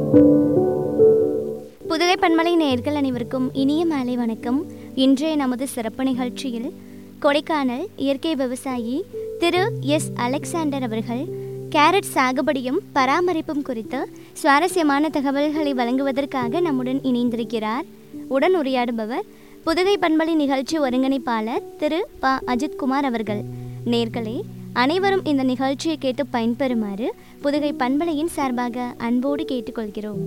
புதுகை பண்பலை நேயர்கள் அனைவருக்கும் இனிய மாலை வணக்கம். இன்றைய நமது சிறப்பு நிகழ்ச்சியில் கொடைக்கானல் இயற்கை விவசாயி திரு எஸ் அலெக்சாண்டர் அவர்கள் கேரட் சாகுபடியும் பராமரிப்பும் குறித்து சுவாரஸ்யமான தகவல்களை வழங்குவதற்காக நம்முடன் இணைந்திருக்கிறார். உடன் உரையாடுபவர் புதுகை பண்பலை நிகழ்ச்சி ஒருங்கிணைப்பாளர் திரு ப அஜித்குமார் அவர்கள். நேயர்களே, அனைவரும் இந்த நிகழ்ச்சியை கேட்டு பயன்பெறுமாறு புதுகை பண்பலையின் சார்பாக அன்போடு கேட்டுக்கொள்கிறோம்.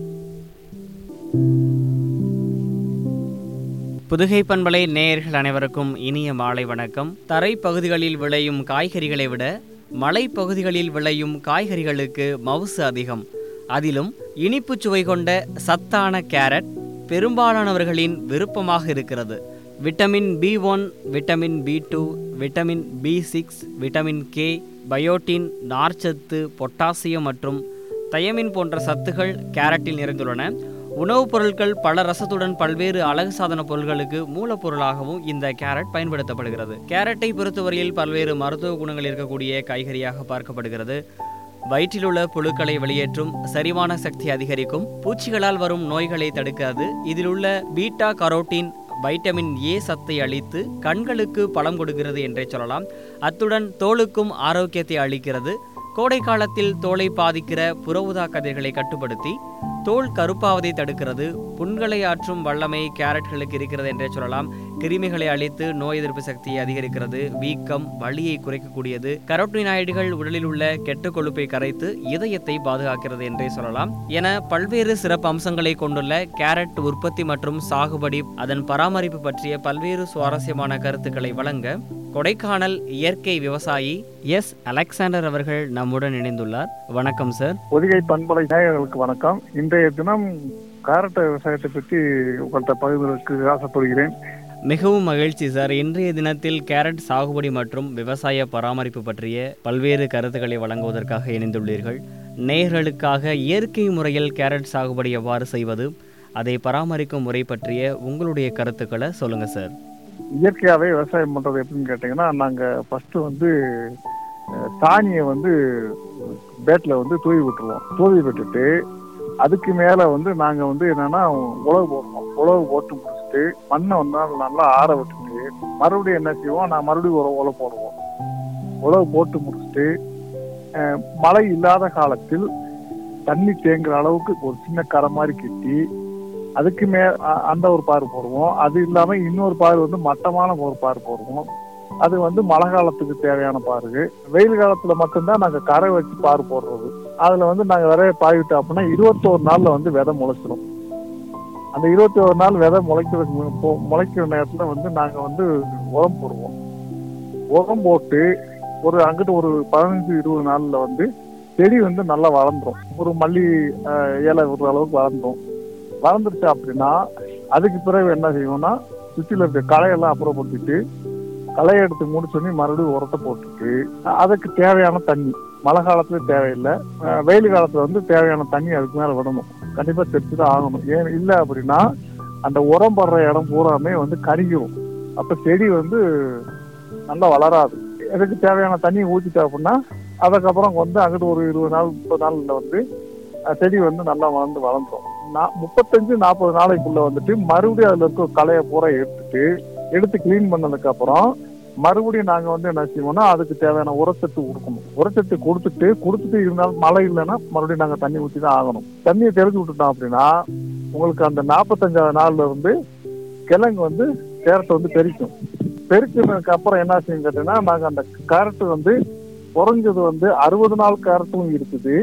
புதுகை பண்பலை நேயர்கள் அனைவருக்கும் இனிய மாலை வணக்கம். தரை பகுதிகளில் விளையும் காய்கறிகளை விட மலைப்பகுதிகளில் விளையும் காய்கறிகளுக்கு மவுசு அதிகம். அதிலும் இனிப்பு சுவை கொண்ட சத்தான கேரட் பெரும்பாலானவர்களின் விருப்பமாக இருக்கிறது. Vitamin B1, vitamin B2, vitamin B6, vitamin K, biotin, நார்ச்சத்து, பொட்டாசியம் மற்றும் தயமின் போன்ற சத்துகள் கேரட்டில் நிறைந்துள்ளன. உணவுப் பொருட்கள் பல ரசத்துடன் பல்வேறு அழகு சாதன பொருட்களுக்கு மூலப்பொருளாகவும் இந்த கேரட் பயன்படுத்தப்படுகிறது. கேரட்டை பொறுத்தவரையில் பல்வேறு மருத்துவ குணங்கள் இருக்கக்கூடிய காய்கறியாக பார்க்கப்படுகிறது. வயிற்றில் உள்ள புழுக்களை வெளியேற்றும், செரிமான சக்தி அதிகரிக்கும், பூச்சிகளால் வரும் நோய்களை தடுக்காது. இதில் உள்ள பீட்டா கரோட்டின் வைட்டமின் ஏ சத்தை அளித்து கண்களுக்கு பலம் கொடுக்கிறது என்றே சொல்லலாம். அத்துடன் தோலுக்கும் ஆரோக்கியத்தை அளிக்கிறது. கோடை காலத்தில் தோலை பாதிக்கிற புற ஊதா கதிர்களை கட்டுப்படுத்தி தோல் கருப்பாவதை தடுக்கிறது. புண்களை ஆற்றும் வல்லமை கேரட்களுக்கு இருக்கிறது என்றே சொல்லலாம். கிருமிகளை அழித்து நோய் எதிர்ப்பு சக்தியை அதிகரிக்கிறது. வீக்கம், வலியை குறைக்கக்கூடியது. கரோட்டினாய்டுகள் உடலில் உள்ள கெட்ட கொழுப்பை கரைத்து இதயத்தை பாதுகாக்கிறது என்றே சொல்லலாம். என பல்வேறு சிறப்பு அம்சங்களை கொண்டுள்ள கேரட் உற்பத்தி மற்றும் சாகுபடி, அதன் பராமரிப்பு பற்றிய பல்வேறு சுவாரஸ்யமான கருத்துக்களை வழங்க கொடைக்கானல் இயற்கை விவசாயி எஸ் அலெக்சாண்டர் அவர்கள் நம்முடன் இணைந்துள்ளார். வணக்கம் சார். புதுகை பண்பலை நேயர்களுக்கு வணக்கம். இன்றைய தினம் கேரட் விவசாயத்தை பற்றி உங்கள்கிட்ட பகிர்வதற்கு ஆசைப்படுகிறேன். மிகவும் மகிழ்ச்சி சார். இன்றைய தினத்தில் கேரட் சாகுபடி மற்றும் விவசாய பராமரிப்பு பற்றிய பல்வேறு கருத்துக்களை வழங்குவதற்காக இணைந்துள்ளீர்கள். நேயர்களுக்காக இயற்கை முறையில் கேரட் சாகுபடி எவ்வாறு செய்வது, அதை பராமரிக்கும் முறை பற்றிய உங்களுடைய கருத்துக்களை சொல்லுங்க சார். இயற்கையாகவே விவசாயம் பண்ணுறது எப்படின்னு கேட்டிங்கன்னா, நாங்கள் ஃபஸ்ட்டு சாணியை பேட்டில் தூவி விட்டுருவோம். தூவி விட்டுட்டு அதுக்கு மேலே நாங்கள் என்னென்னா உழவு போடுவோம். உழவு போட்டு முடிச்சுட்டு மண்ணை நல்லா ஆற விட்டுட்டு மறுபடியும் என்ன செய்வோம், நான் மறுபடியும் உழவு போடுவோம். உழவு போட்டு முடிச்சுட்டு மழை இல்லாத காலத்தில் தண்ணி தேங்குற அளவுக்கு ஒரு சின்ன கரை மாதிரி கட்டி அதுக்கு அந்த ஒரு பாரு போடுவோம். அது இல்லாம இன்னொரு பாரு மட்டமான ஒரு பாரு போடுவோம். அது மழை காலத்துக்கு தேவையான பாரு. வெயில் காலத்துல மட்டும்தான் நாங்க கரை வச்சு பாரு போடுறது. அதுல நாங்க விதைய பாய்விட்டோம் அப்படின்னா 21 நாள்ல விதை முளைச்சிடும். அந்த 21 நாள் விதை முளைக்கிற நேரத்துல நாங்க உரம் போடுவோம். உரம் போட்டு அங்கிட்டு ஒரு 15-20 நாள்ல செடி நல்லா வளர்ந்துரும். ஒரு மல்லி இலை ஒரு அளவுக்கு வளர்ந்துருச்சு அப்படின்னா அதுக்கு பிறகு என்ன செய்வோம்னா, சுற்றில இருக்க களையெல்லாம் அப்புறப்படுத்திட்டு களையை எடுத்து முடிச்சோடனே மறுபடியும் உரத்தை போட்டுட்டு அதுக்கு தேவையான தண்ணி மழை காலத்துல தேவையில்லை, வெயில் காலத்துல தேவையான தண்ணி அதுக்கு மேல விடணும். கண்டிப்பா தெரிச்சுதான் ஆகணும். ஏன் இல்லை அப்படின்னா அந்த உரம் படுற இடம் பூராமே கருகிரும். அப்ப செடி நல்லா வளராது. அதுக்கு தேவையான தண்ணி ஊற்றிட்டோம் அப்படின்னா அதுக்கப்புறம் அங்கிட்டு ஒரு 20 நாள் 30 நாள்ல செடி நல்லா வளர்ந்துடும். 35-40 நாளைக்குள்ள மறுபடியும் அதுல இருக்க களையை பூரா எடுத்து கிளீன் பண்ணதுக்கு அப்புறம் மறுபடியும் நாங்க என்ன செய்வோம்னா அதுக்கு தேவையான உரச்சத்து கொடுக்கணும். உரச்சத்து கொடுத்துட்டு இருந்தாலும் மழை இல்லைன்னா மறுபடியும் நாங்க தண்ணி ஊற்றி தான் ஆகணும். தண்ணியை தெரிஞ்சு விட்டுட்டோம் அப்படின்னா உங்களுக்கு அந்த 45ஆவது நாள்ல இருந்து கிழங்கு கேரட் பெரிக்கும். பெருக்கினதுக்கு அப்புறம் என்ன செய்யும் கேட்டீங்கன்னா, நாங்க அந்த கேரட் குறைஞ்சது 60 நாள் கேரட்டும் இருக்குது,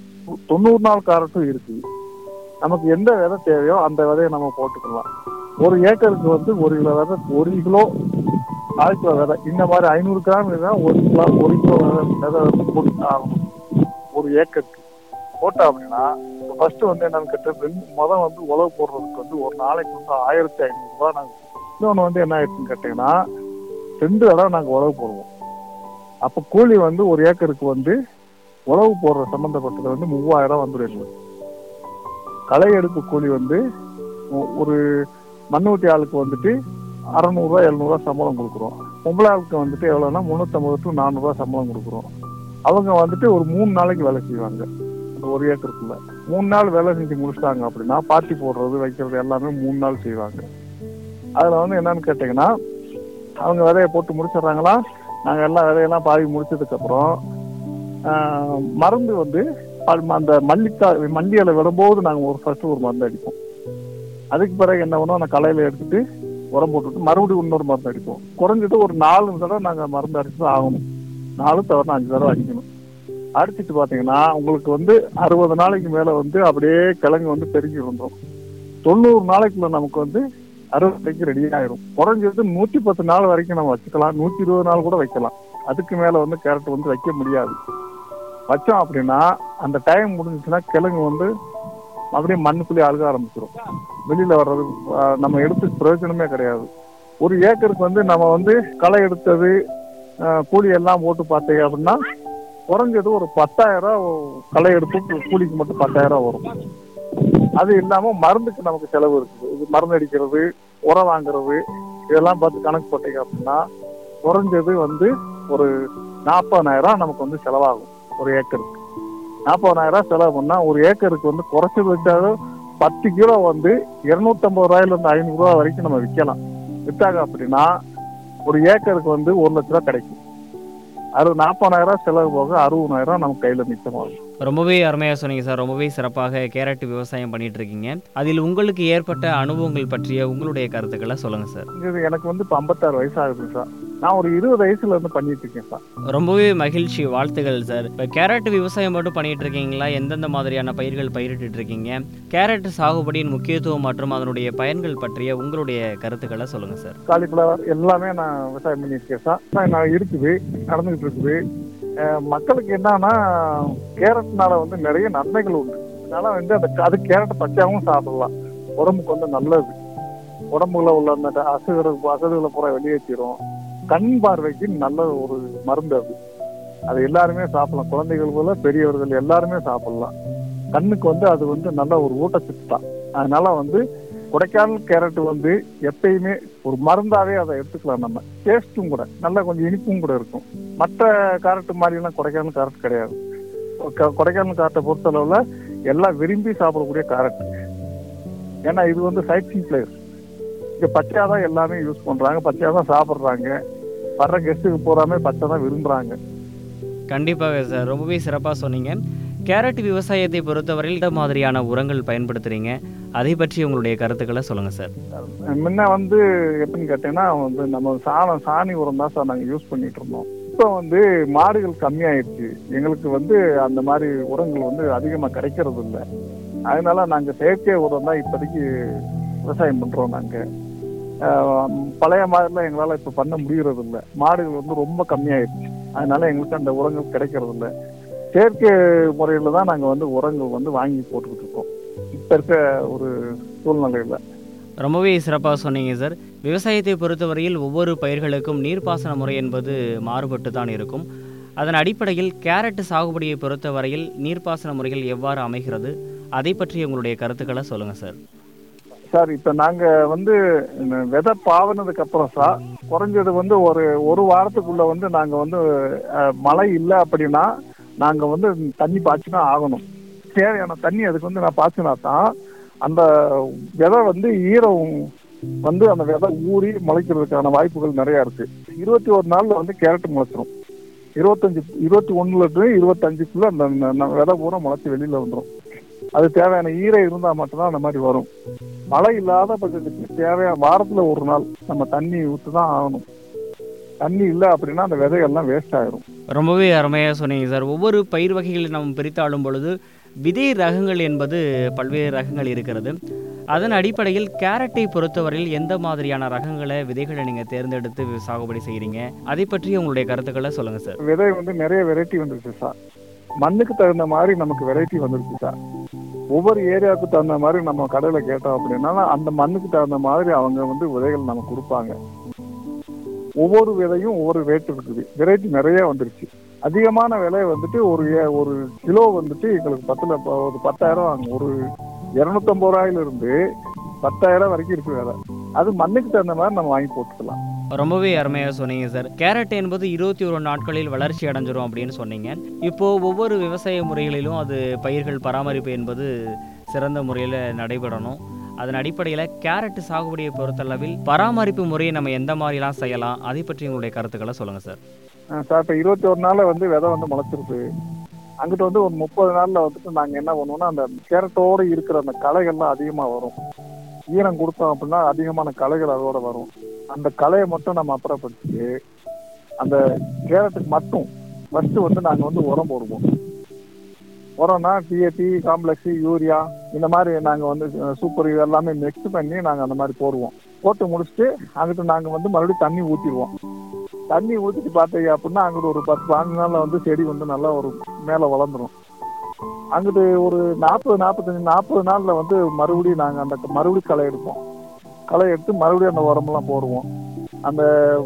90 நாள் கேரட்டும் இருக்குது. நமக்கு எந்த விதை தேவையோ அந்த விதையை நம்ம போட்டுக்கலாம். ஒரு ஏக்கருக்கு 1 கிலோ விதை, 1 கிலோ 1/4 கிலோ விதை, இந்த மாதிரி 500 கிராம் விதை 1 கிலோ விதை போட்டு ஆகணும். ஒரு ஏக்கருக்கு போட்டோம் அப்படின்னா ஃபர்ஸ்ட் என்னன்னு கேட்டு உழவு போடுறதுக்கு ஒரு நாளைக்கு 1500 ரூபாய் நாங்கள். இன்னொன்று என்ன ஆயிடுச்சுன்னு கேட்டீங்கன்னா, 2 தடவை நாங்கள் உழவு போடுவோம். அப்போ கூலி ஒரு ஏக்கருக்கு உழவு போடுற சம்பந்தப்பட்டது 3000 வந்துடும். களை எடுப்பு கூலி ஒரு மண்ணூட்டி ஆளுக்கு 600-700 சம்பளம் கொடுக்குறோம். பொம்பளை ஆளுக்கு எவ்வளோன்னா 350-400 சம்பளம் கொடுக்குறோம். அவங்க ஒரு 3 நாளைக்கு வேலை செய்வாங்க. அந்த 1 ஏக்கருக்குள்ள 3 நாள் வேலை செஞ்சு முடிச்சிட்டாங்க அப்படின்னா பாத்தி போடுறது வைக்கிறது எல்லாமே 3 நாள் செய்வாங்க. அதுல வந்து என்னன்னு கேட்டீங்கன்னா, அவங்க விதையை போட்டு முடிச்சிடுறாங்களா, நாங்க எல்லாம் விதையெல்லாம் பாதி முடிச்சதுக்கு அப்புறம் மருந்து வந்து அந்த மல்லி இலை விடும்போது நாங்க ஃபர்ஸ்ட் ஒரு மருந்து அடிப்போம். அதுக்கு பிறகு என்ன பண்ணுவோம், அந்த களையில எடுத்துட்டு உரம் போட்டுட்டு மறுபடியும் இன்னொரு மருந்து அடிப்போம். குறைஞ்சது ஒரு 4 தடவை நாங்க மருந்து அடிச்சுதான் ஆகணும். 4 தவிர 5 தடவை அடிக்கணும். அடிச்சுட்டு பாத்தீங்கன்னா உங்களுக்கு வந்து 60 நாளைக்கு மேல வந்து அப்படியே கிழங்கு வந்து பெருகி வந்துடும். 90 நாளைக்குள்ள நமக்கு வந்து அறுவடைக்கு ரெடி ஆயிடும். குறைஞ்சது 110 நாள் வரைக்கும் நம்ம வச்சுக்கலாம், 120 நாள் கூட வைக்கலாம். அதுக்கு மேல வந்து கேரட் வந்து வைக்க முடியாது. வச்சோம் அப்படின்னா அந்த டைம் முடிஞ்சிச்சுன்னா கிழங்கு வந்து அப்படியே மண்ணுக்குள்ளேயே அழுக ஆரம்பிச்சிடும். வெளியில வர்றது நம்ம எடுத்து பிரயோஜனமே கிடையாது. 1 ஏக்கருக்கு வந்து நம்ம வந்து களை எடுத்தது கூலி எல்லாம் போட்டு பார்த்தீங்க அப்படின்னா குறைஞ்சது ஒரு 10,000 களை எடுத்து கூலிக்கு மட்டும் 10,000 வரும். அது இல்லாம மருந்துக்கு நமக்கு செலவு இருக்குது. இது மருந்து அடிக்கிறது, உரம் வாங்குறது, இதெல்லாம் பார்த்து கணக்கு போட்டீங்க அப்படின்னா குறைஞ்சது வந்து ஒரு 40,000 நமக்கு வந்து செலவாகும். 1 ஏக்கருக்கு 40,000 செலவு பண்ணா 1 ஏக்கருக்கு வந்து குறைச்சது வச்சாலும் 10 கிலோ வந்து 250 ரூபாயிலிருந்து 500 ரூபாய் வரைக்கும் நம்ம விற்கலாம். விற்றாங்க அப்படின்னா 1 ஏக்கருக்கு வந்து 1 லட்ச ரூபா கிடைக்கும். 40,000 செலவு போக 60,000 நமக்கு கையில மிச்சமாகும். ரொம்பவே அருமையாக சொன்னீங்க சார். ரொம்பவே சிறப்பாக கேரட் விவசாயம் பண்ணிட்டு இருக்கீங்க. அதில் உங்களுக்கு ஏற்பட்ட அனுபவங்கள் பற்றிய உங்களுடைய கருத்துக்களை சொல்லுங்க சார். எனக்கு வந்து இப்போ 56 வயசு ஆகுது சார். நான் ஒரு 20 வயசுல இருந்து பண்ணிட்டு இருக்கேன் சார். ரொம்பவே மகிழ்ச்சி, வாழ்த்துகள் சார். இப்போ கேரட் விவசாயம் மட்டும் பண்ணிட்டு இருக்கீங்களா? எந்தெந்த மாதிரியான பயிர்கள் பயிரிட்டு இருக்கீங்க? கேரட் சாகுபடியின் முக்கியத்துவம் மற்றும் அதனுடைய பயன்கள் பற்றிய உங்களுடைய கருத்துக்களை சொல்லுங்க சார். காலிஃப்ளவர் எல்லாமே நான் விவசாயம் பண்ணியிருக்கேன் சார். நான் இருக்குது, நடந்துகிட்டு இருக்குது. மக்களுக்கு என்னன்னா கேரட்னால வந்து நிறைய நன்மைகள் உண்டு. அதனால வந்து அது கேரட் பச்சையாகவும் சாப்பிடலாம். உடம்புக்கு வந்து நல்லது. உடம்புல உள்ள அந்த அசடுகளை பூரா வெளியேற்றிடும். கண் பார்வைக்கு நல்ல ஒரு மருந்து அது. அது எல்லாருமே சாப்பிடலாம். குழந்தைகள் போல பெரியவர்கள் எல்லாருமே சாப்பிடலாம். கண்ணுக்கு வந்து அது வந்து நல்ல ஒரு ஊட்டச்சத்து தான். அதனால வந்து கொடைக்கானல் கேரட் வந்து எப்பயுமே ஒரு மருந்தாவே அதை எடுத்துக்கலாம். நம்ம டேஸ்ட்டும் கூட நல்லா கொஞ்சம் இனிப்பும் கூட இருக்கும். மற்ற கேரட் மாதிரி எல்லாம் கொடைக்கானல் கேரட் கிடையாது. கொடைக்கானல் கேரட்டை பொறுத்தளவுல எல்லாம் விரும்பி சாப்பிடக்கூடிய கேரட். ஏன்னா இது வந்து சைட்ஸிங் பிளேஸ். இங்க பச்சையாதான் எல்லாமே யூஸ் பண்றாங்க, பச்சையாதான் சாப்பிடுறாங்க. வர்ற கெஸ்ட்டுக்கு போறாமே பச்சை தான் விரும்புறாங்க. கண்டிப்பாக சார், ரொம்பவே சிறப்பாக சொன்னீங்க. கேரட் விவசாயத்தை பொறுத்தவரையில் இந்த மாதிரியான உரங்கள் பயன்படுத்துறீங்க, அதை பற்றி உங்களுடைய கருத்துக்களை சொல்லுங்க சார். முன்ன வந்து எப்படின்னு கேட்டீங்கன்னா வந்து நம்ம சாணி உரம் தான் சார் நாங்கள் யூஸ் பண்ணிட்டு இருந்தோம். இப்போ வந்து மாடுகள் கம்மியாயிடுச்சு. எங்களுக்கு வந்து அந்த மாதிரி உரங்கள் வந்து அதிகமாக கிடைக்கிறது இல்லை. அதனால நாங்கள் செயற்கை உரம் தான் இப்போதைக்கு விவசாயம் பண்றோம். நாங்கள் பழைய மாதிரிலாம் எங்களால் இப்போ பண்ண முடியறது இல்லை. மாடுகள் வந்து ரொம்ப கம்மியாயிடுச்சு. அதனால எங்களுக்கு அந்த உரங்கள் கிடைக்கிறது இல்லை. செயற்கை முறையில தான் நாங்கள் வந்து உரங்கள் வந்து வாங்கி போட்டுக்கிட்டு இருக்கோம் இப்போ இருக்க ஒரு சூழ்நிலையில். ரொம்பவே சிறப்பாக சொன்னீங்க சார். விவசாயத்தை பொறுத்தவரையில் ஒவ்வொரு பயிர்களுக்கும் நீர்ப்பாசன முறை என்பது மாறுபட்டு தான் இருக்கும். அதன் அடிப்படையில் கேரட் சாகுபடியை பொறுத்தவரையில் நீர்ப்பாசன முறைகள் எவ்வாறு அமைகிறது, அதை பற்றி உங்களுடைய கருத்துக்களை சொல்லுங்கள் சார். சார் இப்போ நாங்கள் வந்து விதை பாவனதுக்கு அப்புறம் சார் குறைஞ்சது வந்து ஒரு வாரத்துக்குள்ள வந்து நாங்கள் வந்து மழை இல்லை அப்படின்னா நாங்கள் வந்து தண்ணி பாய்ச்சினா ஆகணும். தேவையான தண்ணி அதுக்கு வந்து நான் பாய்ச்சினா தான் அந்த விதை வந்து ஈரம் வந்து அந்த விதை ஊறி முளைக்கிறதுக்கான வாய்ப்புகள் நிறையா இருக்கு. 21 நாள்ல வந்து கேரட் முளைச்சிரும். 21 25 அந்த விதை பூரா முளைச்சி வெளியில வந்துடும். அது தேவையான ஈரம் இருந்தால் மட்டும்தான் அந்த மாதிரி வரும். மழை இல்லாத பட்சத்துக்கு தேவையான வாரத்துல ஒரு நாள் நம்ம தண்ணி ஊற்றி தான் ஆகணும். தண்ணி இல்லை அப்படின்னா அந்த விதைகள்லாம் வேஸ்ட் ஆயிரும். ரொம்பவே அருமையாக சொன்னீங்க சார். ஒவ்வொரு பயிர் வகைகளை நம்ம பிரித்தாளும் பொழுது விதை ரகங்கள் என்பது பல்வேறு ரகங்கள் இருக்கிறது. அதன் அடிப்படையில் கேரட்டை பொறுத்தவரையில் எந்த மாதிரியான ரகங்களை விதைகளை நீங்கள் தேர்ந்தெடுத்து சாகுபடி செய்கிறீங்க, அதை பற்றி உங்களுடைய கருத்துக்களை சொல்லுங்கள் சார். விதை வந்து நிறைய வெரைட்டி வந்துருச்சு சார். மண்ணுக்கு தகுந்த மாதிரி நமக்கு வெரைட்டி வந்துருச்சு சார். ஒவ்வொரு ஏரியாவுக்கு தகுந்த மாதிரி நம்ம கடையில் கேட்டோம் அப்படின்னா அந்த மண்ணுக்கு தகுந்த மாதிரி அவங்க வந்து விதைகள் நம்ம கொடுப்பாங்க. ஒவ்வொரு விதையும் ஒவ்வொரு ரேட் இருக்குது. வெரைட்டி நிறைய வந்துருச்சு. அதிகமான விலை வந்துட்டு ஒரு கிலோ வந்துட்டு எங்களுக்கு 10,000 வாங்க. ஒரு 250 ரூபாயிலிருந்து 10,000 வரைக்கும் இருக்கு விலை. அது மண்ணுக்கு தகுந்த மாதிரி நம்ம வாங்கி போட்டுக்கலாம். ரொம்பவே அருமையாக சொன்னீங்க சார். கேரட் என்பது 21 நாட்களில் வளர்ச்சி அடைஞ்சிரும் அப்படின்னு சொன்னீங்க. இப்போது ஒவ்வொரு விவசாய முறைகளிலும் அது பயிர்கள் பராமரிப்பு என்பது சிறந்த முறையில் நடைபெறணும். அதன் அடிப்படையில் கேரட் சாகுபடியை பொறுத்தளவில் பராமரிப்பு முறையை நம்ம எந்த மாதிரிலாம் செய்யலாம், அதை பற்றி உங்களுடைய கருத்துக்களை சொல்லுங்கள் சார். சார் இப்போ 21 நாளில் வந்து விதை வந்து முளைச்சிருக்கு. அங்கிட்டு வந்து ஒரு 30 நாளில் வந்துட்டு நாங்கள் என்ன பண்ணுவோம்னா அந்த கேரட்டோடு இருக்கிற அந்த களைகள்லாம் அதிகமாக வரும். ஈரம் கொடுத்தோம் அப்படின்னா அதிகமான களைகள் அதோட வரும். அந்த களையை மட்டும் நம்ம அப்புறப்படுத்திட்டு அந்த கேரட்டுக்கு மட்டும் ஃபர்ஸ்ட் வந்து நாங்கள் வந்து உரம் போடுவோம். உரம்னா டிஏபி, காம்ப்ளெக்ஸ், யூரியா இந்த மாதிரி நாங்கள் வந்து சூப்பர் எல்லாமே மிக்ஸ் பண்ணி நாங்கள் அந்த மாதிரி போடுவோம். போட்டு முடிச்சுட்டு அங்கிட்டு நாங்கள் வந்து மறுபடியும் தண்ணி ஊற்றிடுவோம். தண்ணி ஊற்றிட்டு பார்த்தீங்க அப்படின்னா அங்கிட்டு ஒரு 10-15 நாளில் வந்து செடி வந்து நல்லா ஒரு மேலே வளர்ந்துடும். அங்கிட்டு ஒரு 40 நாளில் வந்து மறுபடியும் நாங்கள் அந்த மறுபடியும் களை எடுப்போம். களை எடுத்து மறுபடியும் அந்த உரமெல்லாம் போடுவோம். அந்த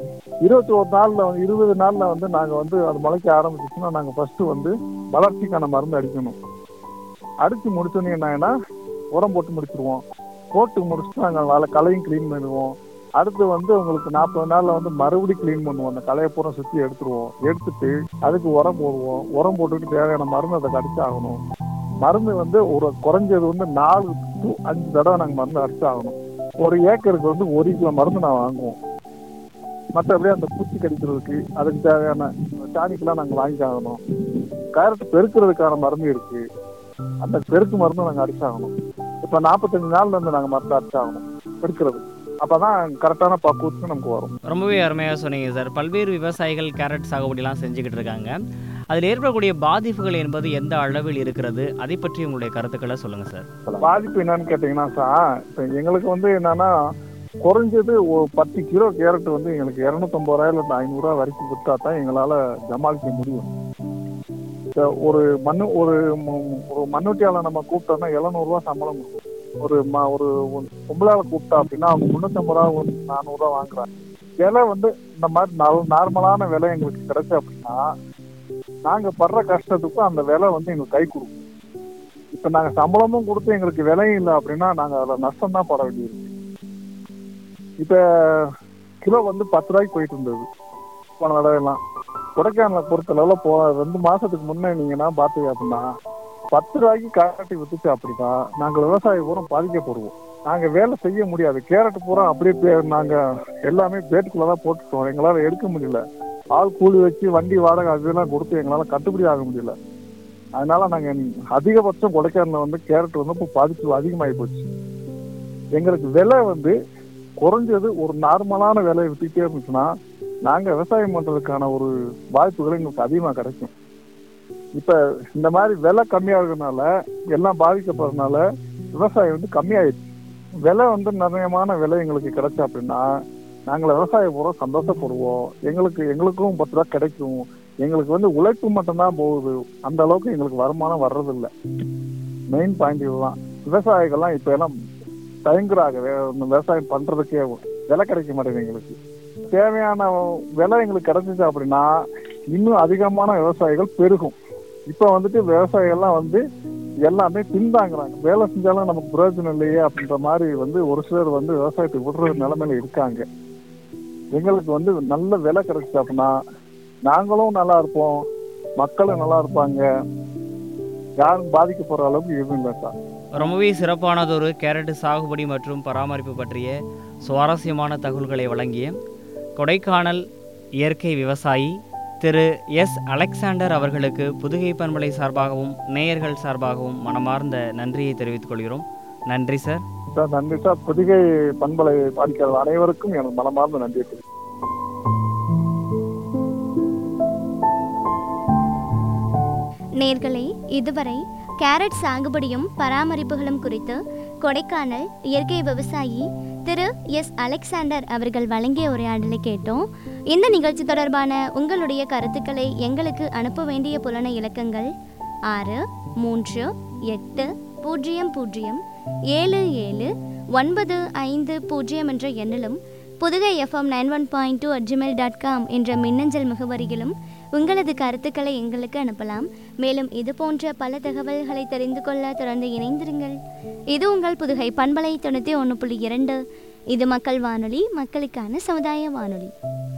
20 நாளில் வந்து நாங்கள் வந்து அது முளைக்க ஆரம்பிச்சிச்சுன்னா நாங்கள் ஃபர்ஸ்ட் வந்து வளர்ச்சிக்கான மருந்து அடிக்கணும். அடித்து முடிச்சோன்னே என்னன்னா உரம் போட்டு முடிச்சிருவோம். போட்டு முடிச்சுட்டு நாங்கள் களையும் க்ளீன் பண்ணுவோம். அடுத்து வந்து உங்களுக்கு 40 நாளில் வந்து மறுபடியும் க்ளீன் பண்ணுவோம். அந்த களையை பூரா சுற்றி எடுத்துருவோம். எடுத்துட்டு அதுக்கு உரம் போடுவோம். உரம் போட்டுட்டு தேவையான மருந்து அதை அடிச்சாகணும். மருந்து வந்து ஒரு குறைஞ்சது வந்து 4 to 5 தடவை நாங்கள் மருந்து அடிச்சாகணும். ஒரு ஏக்கருக்கு வந்து 1 கிலோ மருந்து நான் வாங்குவோம். மற்றபடி அந்த பூச்சி கடிக்கிறதுக்கு அதுக்கு தேவையான டானிக்கெல்லாம் நாங்கள் வாங்கிக்காகணும். கேரட் பெருக்கிறதுக்கான மருந்து இருக்கு. அந்த பெருக்கு மருந்து நாங்கள் அடிச்சாகணும். இப்போ 45 நாள்ல இருந்து நாங்கள் மருந்து அடிச்சாகணும் பெருக்கிறது. அப்பதான் கரெக்டான பக்குவத்துக்கு நமக்கு வரும். ரொம்பவே அருமையாக சொன்னீங்க சார். பல்வேறு விவசாயிகள் கேரட் சாகுபடிலாம் செஞ்சுக்கிட்டு இருக்காங்க. அதில் ஏற்படக்கூடிய பாதிப்புகள் என்பது எந்த அளவில் இருக்கிறது, அதை பற்றி உங்களுடைய கருத்துக்களை சொல்லுங்க சார். பாதிப்பு என்னன்னு கேட்டீங்கன்னா சார், இப்போ எங்களுக்கு வந்து என்னன்னா குறைஞ்சது 10 கிலோ கேரட் வந்து எங்களுக்கு 250 ரூபாயிலிருந்து 500 ரூபா வரைக்கும் விற்றா தான் எங்களால் சமாளிக்க முடியும். ஒரு மண்ணுட்டியால நம்ம கூப்பிட்டோம்னா 700 ரூபா சம்பளம் கொடுக்கும். ஒரு பொம்பளால கூப்பிட்டா அப்படின்னா அவங்க 350 ரூபா 400 ரூபா வாங்குறாங்க. விலை வந்து இந்த மாதிரி நார்மலான விலை எங்களுக்கு கிடைச்சு அப்படின்னா நாங்க படுற கஷ்டத்துக்கும் அந்த விலை வந்து எங்களுக்கு கை கொடுக்கும். இப்ப நாங்க சம்பளமும் கொடுத்து எங்களுக்கு விலையும் இல்லை அப்படின்னா நாங்க அதில் நஷ்டம் தான் பட வேண்டியிருக்கு. இப்ப கிலோ வந்து 10 ரூபாய்க்கு போயிட்டு இருந்தது போன தடவைலாம். கொடைக்கானலை பொறுத்தளவுல 2 மாசத்துக்கு முன்னே நீங்கன்னா பாத்தீங்க அப்படின்னா 10 ரூபாய்க்கு கேரட் வித்துச்சு அப்படின்னா நாங்கள் விவசாய பூரா பாதிக்கப்படுவோம். நாங்க வேலை செய்ய முடியாது. கேரட் பூரா அப்படியே நாங்க எல்லாமே பேட்டுக்குள்ளதான் போட்டுட்டோம். எங்களால எடுக்க முடியல. ஆள் கூலி வச்சு வண்டி வாடகை அதெல்லாம் கொடுத்து எங்களால கட்டுப்படி ஆக முடியல. அதனால நாங்க அதிகபட்சம் கொடைக்கானல வந்து கேரட் வந்து இப்போ பாதிப்பு அதிகமாகி போச்சு. எங்களுக்கு விலை வந்து குறைஞ்சது ஒரு நார்மலான விலையை விட்டுட்டே இருந்துச்சுன்னா நாங்க விவசாயம் பண்றதுக்கான ஒரு வாய்ப்புகள் எங்களுக்கு அதிகமா கிடைக்கும். இப்ப இந்த மாதிரி விலை கம்மியாகிறதுனால எல்லாம் பாதிக்கப்படுறதுனால விவசாயம் வந்து கம்மியாயிடுச்சு. விலை வந்து நிர்ணயமான விலை எங்களுக்கு கிடைச்சா அப்படின்னா நாங்கள் விவசாயம் பூரா சந்தோஷப்படுவோம். எங்களுக்கும் 10 ரூபா கிடைக்கும். எங்களுக்கு வந்து உழைப்பு மட்டும்தான் போகுது. அந்த அளவுக்கு எங்களுக்கு வருமானம் வர்றதில்லை. மெயின் பாயிண்ட் இதுதான். விவசாயிகள்லாம் இப்ப எல்லாம் தயங்குறாங்க. விவசாயம் பண்றதுக்கே விலை கிடைக்க மாட்டேங்குது. எங்களுக்கு தேவையான விலை எங்களுக்கு கிடைச்சிச்சு அப்படின்னா இன்னும் அதிகமான விவசாயிகள் பெருகும். இப்ப வந்துட்டு விவசாயிகள்லாம் வந்து எல்லாமே பின்தாங்குறாங்க. வேலை செஞ்சாலும் நமக்கு பிரயோஜனம் இல்லையே அப்படின்ற மாதிரி வந்து ஒரு சிலர் வந்து விவசாயத்தை விடுற நிலைமையில இருக்காங்க. எங்களுக்கு வந்து நல்ல விலை கிடைச்சிச்சு அப்படின்னா நாங்களும் நல்லா இருப்போம், மக்களும் நல்லா இருப்பாங்க. யாரும் பாதிக்கப்படுற அளவுக்கு எதுவும் இல்லை சார். ரொம்பவே சிறப்பானதொரு கேரட் சாகுபடி மற்றும் பராமரிப்பு பற்றிய சுவாரஸ்யமான தகவல்களை வழங்கிய கொடைக்கானல் இயற்கை விவசாயி திரு எஸ் அலெக்சாண்டர் அவர்களுக்கு புதுகை பண்பலை சார்பாகவும் நேயர்கள் சார்பாகவும் மனமார்ந்த நன்றியை தெரிவித்துக் கொள்கிறோம். நன்றி சார். சார் நன்றி சார். புதுகை பண்பலை பாதிக்கிற அனைவருக்கும் எனக்கு மனமார்ந்த நன்றி. நேயர்களே, இதுவரை கேரட் சாகுபடியும் பராமரிப்புகளும் குறித்து கொடைக்கானல் இயற்கை விவசாயி திரு எஸ் அலெக்சாண்டர் அவர்கள் வழங்கிய உரையாடலை கேட்டோம். இந்த நிகழ்ச்சி தொடர்பான உங்களுடைய கருத்துக்களை எங்களுக்கு அனுப்ப வேண்டிய புலன இலக்கங்கள் 630807795 என்ற எண்ணிலும் புதுகை FM 91.2 என்ற மின்னஞ்சல் முகவரியிலும் உங்களது கருத்துக்களை எங்களுக்கு அனுப்பலாம். மேலும் இது போன்ற பல தகவல்களை தெரிந்து கொள்ள தொடர்ந்து இணைந்திருங்கள். இது உங்கள் புதுகை பண்பலை 91.2. இது மக்கள் வானொலி, மக்களுக்கான சமுதாய வானொலி.